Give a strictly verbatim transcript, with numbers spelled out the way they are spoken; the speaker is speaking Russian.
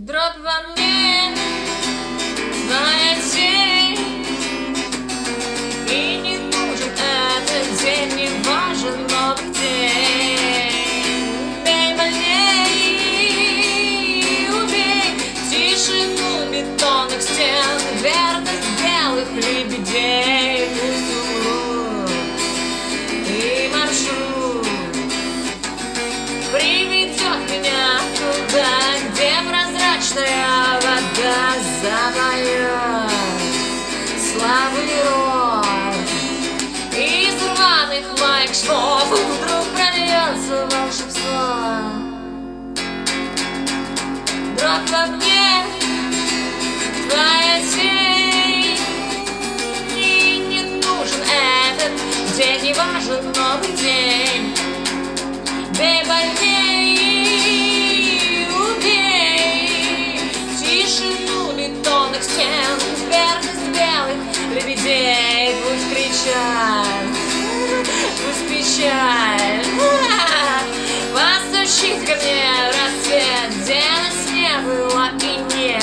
Дробь во мне, твоя тень, и не нужен этот день, не важен новый день. Бей больней, убей тишину бетонных стен, верность белых лебедей. Пусть умрут, и маршрут приведет меня туда, где прозрачная вода запоет славу и рок. Из рваных моих швов вдруг прольется волшебство. Дробь во мне, твоя тень, и не нужен этот день, не важен новый день. Бей больней, убей тишину бетонных стен, верность белых лебедей. Пусть кричат, пусть печаль постучит ко мне рассвет, где на сне было и нет.